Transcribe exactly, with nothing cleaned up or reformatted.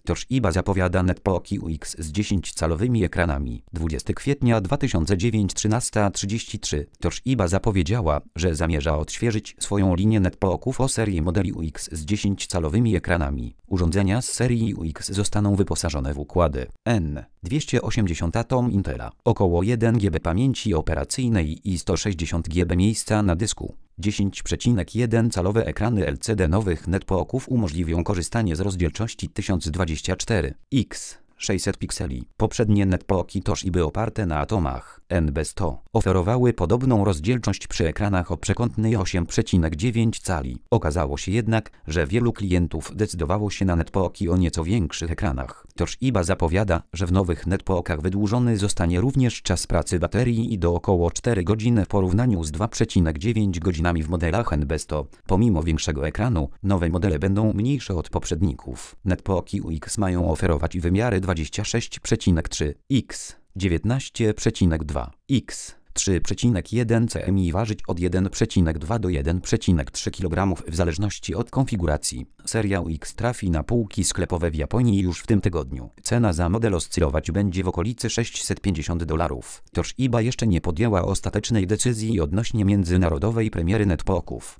Toshiba zapowiada netbooki U X z dziesięciocalowymi ekranami. dwudziestego kwietnia dwa tysiące dziewięć, trzynaста trzydzieści trzy. Toshiba zapowiedziała, że zamierza odświeżyć swoją linię netbooków o serii modeli U X z dziesięciocalowymi ekranami. Urządzenia z serii U X zostaną wyposażone w układy N dwieście osiemdziesiąt Atom Intela, około jeden giga pamięci operacyjnej i sto sześćdziesiąt giga miejsca na dysku. dziesięć przecinek jeden calowe ekrany L C D nowych netbooków umożliwią korzystanie z rozdzielczości tysiąc dwadzieścia cztery piks sześćset pikseli. Poprzednie netbooki Toshiby oparte na Atomach N B sto oferowały podobną rozdzielczość przy ekranach o przekątnej osiem przecinek dziewięć cali. Okazało się jednak, że wielu klientów decydowało się na netbooki o nieco większych ekranach. Toshiba zapowiada, że w nowych netbookach wydłużony zostanie również czas pracy baterii i do około czterech godzin w porównaniu z dwa przecinek dziewięć godzinami w modelach N B sto. Pomimo większego ekranu, nowe modele będą mniejsze od poprzedników. Netbooki U X mają oferować wymiary dwadzieścia sześć przecinek trzy piks dziewiętnaście przecinek dwa piks trzy przecinek jeden cm i ważyć od jeden przecinek dwa do jeden przecinek trzy kilograma w zależności od konfiguracji. Seria U X trafi na półki sklepowe w Japonii już w tym tygodniu. Cena za model oscylować będzie w okolicy sześćset pięćdziesiąt dolarów. Toshiba jeszcze nie podjęła ostatecznej decyzji odnośnie międzynarodowej premiery netbooków.